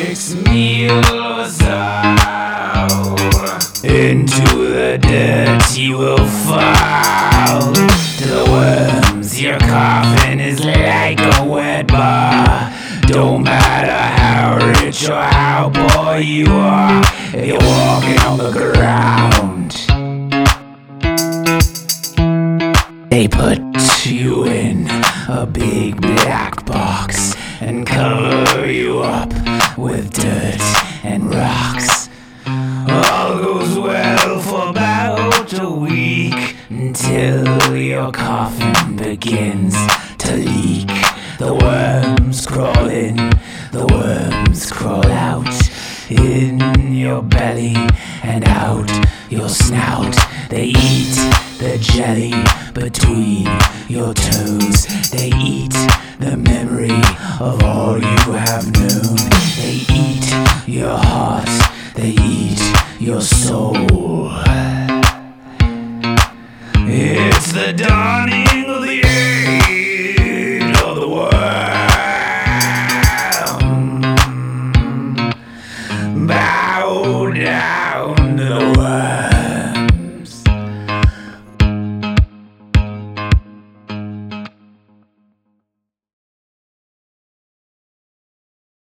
6 meals into the dirt you will fall. To the worms, your coffin is like a wet bar. Don't matter how rich or how poor you are, if you're walking on the ground, they put you in a big black box and cover you up with dirt and rocks. All goes well for about a week, until your coffin begins to leak. The worms crawl in, the worms crawl out, in your belly and out your snout. They eat the jelly between your toes. They eat the memory of all you have known. They eat your heart, they eat your soul. It's the dawning